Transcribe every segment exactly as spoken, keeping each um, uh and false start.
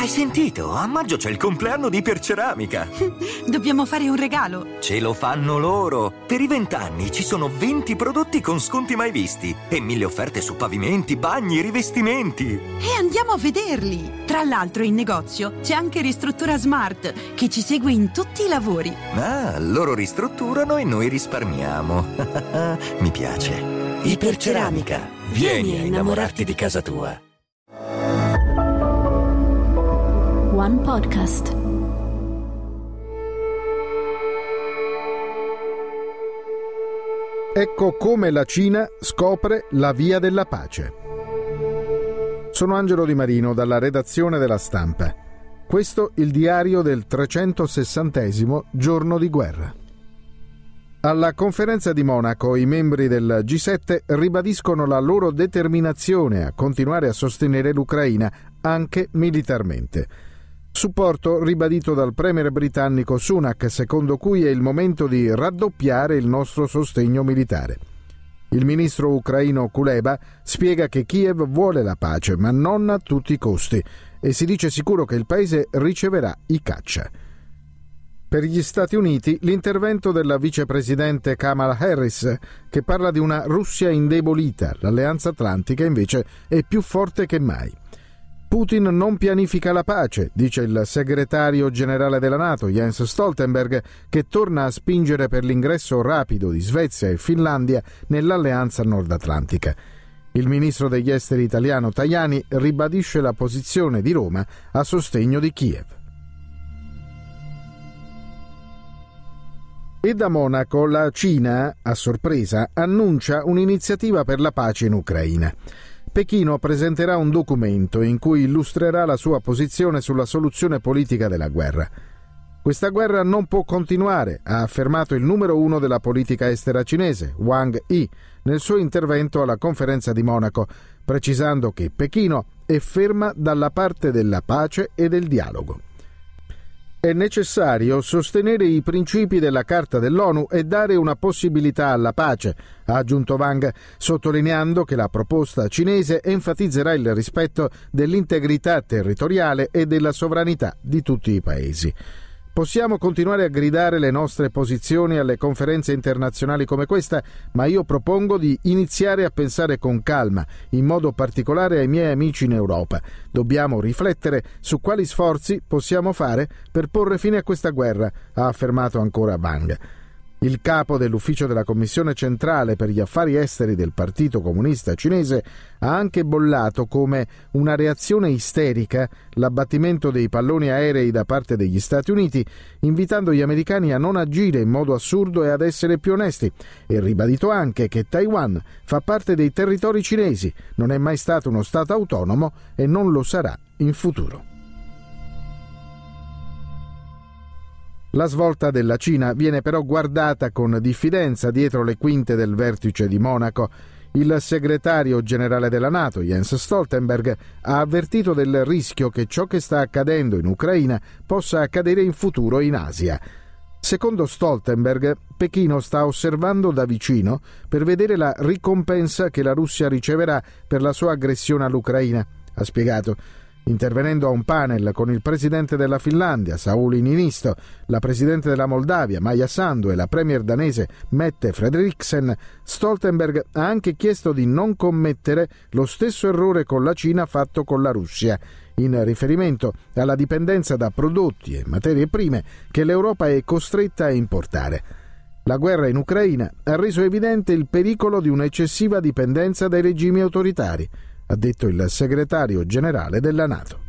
Hai sentito? A maggio c'è il compleanno di Iperceramica. Dobbiamo fare un regalo. Ce lo fanno loro. Per i vent'anni ci sono venti prodotti con sconti mai visti e mille offerte su pavimenti, bagni, rivestimenti. E andiamo a vederli. Tra l'altro in negozio c'è anche Ristruttura Smart che ci segue in tutti i lavori. Ah, loro ristrutturano e noi risparmiamo. Mi piace. Iperceramica. Vieni a innamorarti di casa tua. One Podcast. Ecco come la Cina scopre la via della pace. Sono Angelo Di Marino dalla redazione della Stampa. Questo il diario del trecentosessantesimo giorno di guerra. Alla conferenza di Monaco i membri del G sette ribadiscono la loro determinazione a continuare a sostenere l'Ucraina anche militarmente. Supporto ribadito dal premier britannico Sunak, secondo cui è il momento di raddoppiare il nostro sostegno militare. Il ministro ucraino Kuleba spiega che Kiev vuole la pace, ma non a tutti i costi, e si dice sicuro che il paese riceverà i caccia. Per gli Stati Uniti l'intervento della vicepresidente Kamala Harris, che parla di una Russia indebolita, l'alleanza atlantica invece è più forte che mai. Putin non pianifica la pace, dice il segretario generale della NATO Jens Stoltenberg, che torna a spingere per l'ingresso rapido di Svezia e Finlandia nell'alleanza nord-atlantica. Il ministro degli esteri italiano Tajani ribadisce la posizione di Roma a sostegno di Kiev. E da Monaco la Cina, a sorpresa, annuncia un'iniziativa per la pace in Ucraina. Pechino presenterà un documento in cui illustrerà la sua posizione sulla soluzione politica della guerra. Questa guerra non può continuare, ha affermato il numero uno della politica estera cinese, Wang Yi, nel suo intervento alla conferenza di Monaco, precisando che Pechino è ferma dalla parte della pace e del dialogo. È necessario sostenere i principi della Carta dell'ONU e dare una possibilità alla pace, ha aggiunto Wang, sottolineando che la proposta cinese enfatizzerà il rispetto dell'integrità territoriale e della sovranità di tutti i paesi. Possiamo continuare a gridare le nostre posizioni alle conferenze internazionali come questa, ma io propongo di iniziare a pensare con calma, in modo particolare ai miei amici in Europa. Dobbiamo riflettere su quali sforzi possiamo fare per porre fine a questa guerra, ha affermato ancora Wang. Il capo dell'ufficio della Commissione centrale per gli affari esteri del Partito Comunista Cinese ha anche bollato come una reazione isterica l'abbattimento dei palloni aerei da parte degli Stati Uniti, invitando gli americani a non agire in modo assurdo e ad essere più onesti, e ribadito anche che Taiwan fa parte dei territori cinesi, non è mai stato uno Stato autonomo e non lo sarà in futuro. La svolta della Cina viene però guardata con diffidenza dietro le quinte del vertice di Monaco. Il segretario generale della NATO, Jens Stoltenberg, ha avvertito del rischio che ciò che sta accadendo in Ucraina possa accadere in futuro in Asia. Secondo Stoltenberg, Pechino sta osservando da vicino per vedere la ricompensa che la Russia riceverà per la sua aggressione all'Ucraina, ha spiegato. Intervenendo a un panel con il presidente della Finlandia, Sauli Niinisto, la presidente della Moldavia, Maja Sandu, e la premier danese Mette Frederiksen, Stoltenberg ha anche chiesto di non commettere lo stesso errore con la Cina fatto con la Russia, in riferimento alla dipendenza da prodotti e materie prime che l'Europa è costretta a importare. La guerra in Ucraina ha reso evidente il pericolo di un'eccessiva dipendenza dai regimi autoritari, ha detto il segretario generale della NATO.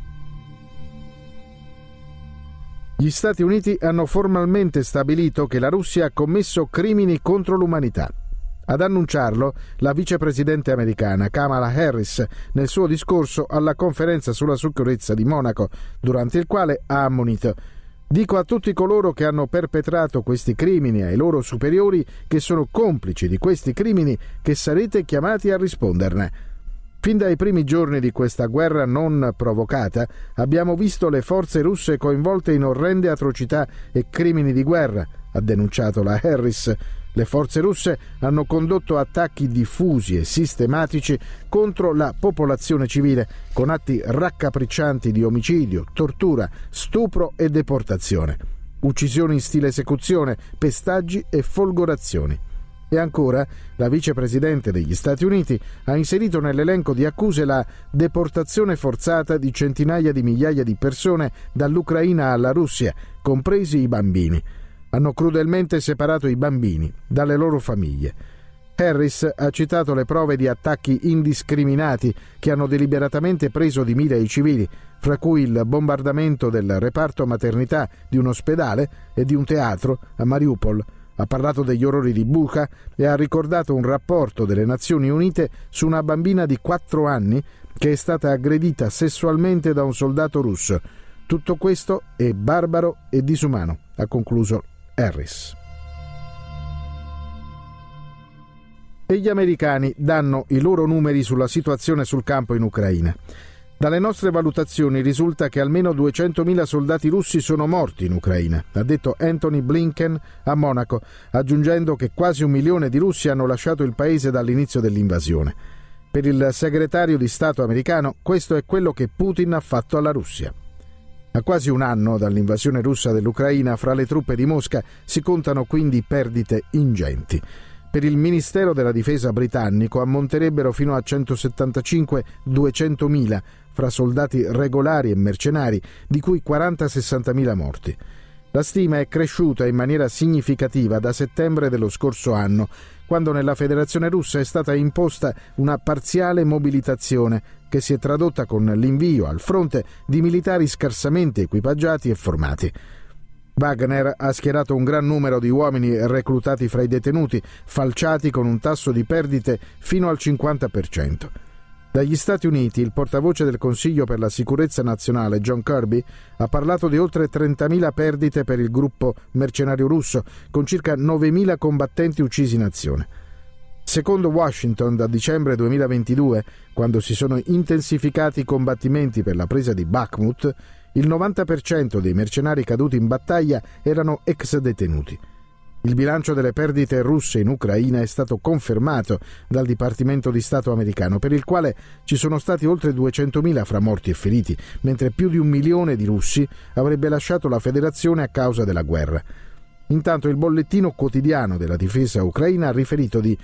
Gli Stati Uniti hanno formalmente stabilito che la Russia ha commesso crimini contro l'umanità. Ad annunciarlo la vicepresidente americana Kamala Harris nel suo discorso alla conferenza sulla sicurezza di Monaco, durante il quale ha ammonito: «Dico a tutti coloro che hanno perpetrato questi crimini e ai loro superiori che sono complici di questi crimini che sarete chiamati a risponderne». Fin dai primi giorni di questa guerra non provocata abbiamo visto le forze russe coinvolte in orrende atrocità e crimini di guerra, ha denunciato la Harris. Le forze russe hanno condotto attacchi diffusi e sistematici contro la popolazione civile, con atti raccapriccianti di omicidio, tortura, stupro e deportazione, uccisioni in stile esecuzione, pestaggi e folgorazioni. E ancora, la vicepresidente degli Stati Uniti ha inserito nell'elenco di accuse la deportazione forzata di centinaia di migliaia di persone dall'Ucraina alla Russia, compresi i bambini. Hanno crudelmente separato i bambini dalle loro famiglie. Harris ha citato le prove di attacchi indiscriminati che hanno deliberatamente preso di mira i civili, fra cui il bombardamento del reparto maternità di un ospedale e di un teatro a Mariupol. Ha parlato degli orrori di Bucha e ha ricordato un rapporto delle Nazioni Unite su una bambina di quattro anni che è stata aggredita sessualmente da un soldato russo. Tutto questo è barbaro e disumano, ha concluso Harris. E gli americani danno i loro numeri sulla situazione sul campo in Ucraina. Dalle nostre valutazioni risulta che almeno duecentomila soldati russi sono morti in Ucraina, ha detto Anthony Blinken a Monaco, aggiungendo che quasi un milione di russi hanno lasciato il paese dall'inizio dell'invasione. Per il segretario di Stato americano, questo è quello che Putin ha fatto alla Russia. A quasi un anno dall'invasione russa dell'Ucraina, fra le truppe di Mosca si contano quindi perdite ingenti. Per il Ministero della Difesa britannico ammonterebbero fino a centosettantacinque duecentomila fra soldati regolari e mercenari, di cui quaranta sessantamila morti. La stima è cresciuta in maniera significativa da settembre dello scorso anno, quando nella Federazione Russa è stata imposta una parziale mobilitazione che si è tradotta con l'invio al fronte di militari scarsamente equipaggiati e formati. Wagner ha schierato un gran numero di uomini reclutati fra i detenuti, falciati con un tasso di perdite fino al cinquanta per cento. Dagli Stati Uniti, il portavoce del Consiglio per la sicurezza nazionale, John Kirby, ha parlato di oltre trentamila perdite per il gruppo mercenario russo, con circa novemila combattenti uccisi in azione. Secondo Washington, da dicembre duemilaventidue, quando si sono intensificati i combattimenti per la presa di Bakhmut, il novanta per cento dei mercenari caduti in battaglia erano ex detenuti. Il bilancio delle perdite russe in Ucraina è stato confermato dal Dipartimento di Stato americano, per il quale ci sono stati oltre duecentomila fra morti e feriti, mentre più di un milione di russi avrebbe lasciato la federazione a causa della guerra. Intanto il bollettino quotidiano della difesa ucraina ha riferito di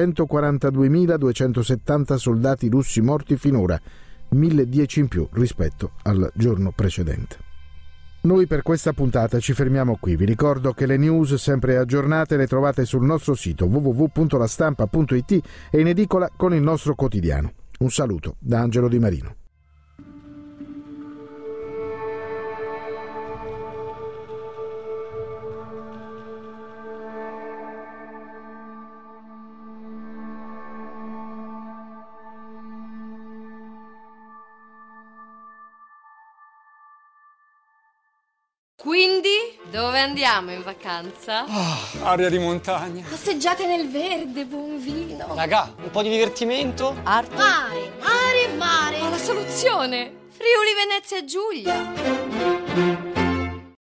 centoquarantaduemiladuecentosettanta soldati russi morti finora, mille dieci in più rispetto al giorno precedente. Noi per questa puntata ci fermiamo qui. Vi ricordo che le news sempre aggiornate le trovate sul nostro sito w w w punto la stampa punto i t e in edicola con il nostro quotidiano. Un saluto da Angelo Di Marino. Quindi, dove andiamo in vacanza? Oh, aria di montagna. Passeggiate nel verde, buon vino. Raga, un po' di divertimento? Arte. Mare, mare, mare. Ho la soluzione. Friuli, Venezia Giulia.